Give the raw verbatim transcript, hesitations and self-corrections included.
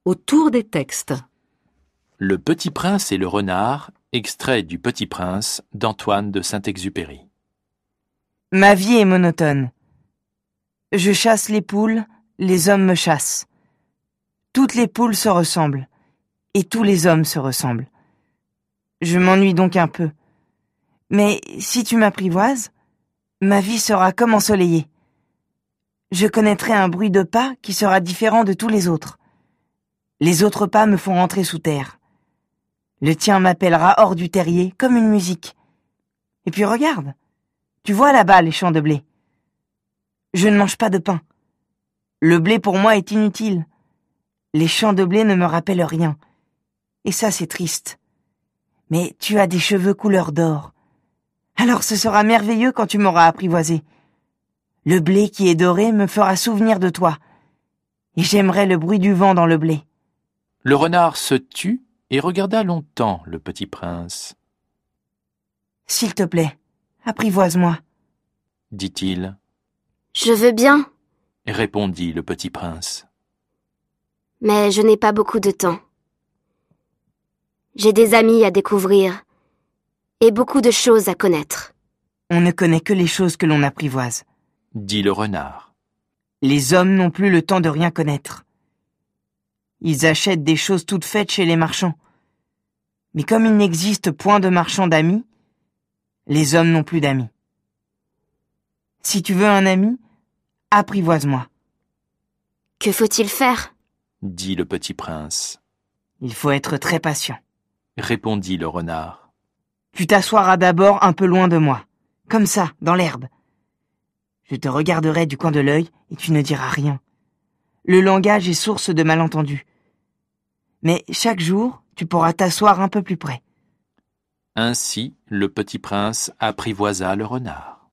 Autour des textes. Le Petit Prince et le renard, extrait du Petit Prince d'Antoine de Saint-Exupéry. Ma vie est monotone. Je chasse les poules, les hommes me chassent. Toutes les poules se ressemblent, et tous les hommes se ressemblent. Je m'ennuie donc un peu. Mais si tu m'apprivoises, ma vie sera comme ensoleillée. Je connaîtrai un bruit de pas qui sera différent de tous les autres. Les autres pas me font rentrer sous terre. Le tien m'appellera hors du terrier, comme une musique. Et puis regarde, tu vois là-bas les champs de blé. Je ne mange pas de pain. Le blé pour moi est inutile. Les champs de blé ne me rappellent rien. Et ça, c'est triste. Mais tu as des cheveux couleur d'or. Alors ce sera merveilleux quand tu m'auras apprivoisé. Le blé qui est doré me fera souvenir de toi. Et j'aimerais le bruit du vent dans le blé. Le renard se tut et regarda longtemps le Petit Prince. « S'il te plaît, apprivoise-moi. » dit-il. « Je veux bien, » répondit le Petit Prince. « Mais je n'ai pas beaucoup de temps. J'ai des amis à découvrir et beaucoup de choses à connaître. » « On ne connaît que les choses que l'on apprivoise, » dit le renard. « Les hommes n'ont plus le temps de rien connaître. Ils achètent des choses toutes faites chez les marchands. Mais comme il n'existe point de marchands d'amis, les hommes n'ont plus d'amis. Si tu veux un ami, apprivoise-moi. » « Que faut-il faire ?» dit le Petit Prince. « Il faut être très patient. » répondit le renard. « Tu t'assoiras d'abord un peu loin de moi, comme ça, dans l'herbe. Je te regarderai du coin de l'œil et tu ne diras rien. Le langage est source de malentendus. Mais chaque jour, tu pourras t'asseoir un peu plus près. » Ainsi, le Petit Prince apprivoisa le renard.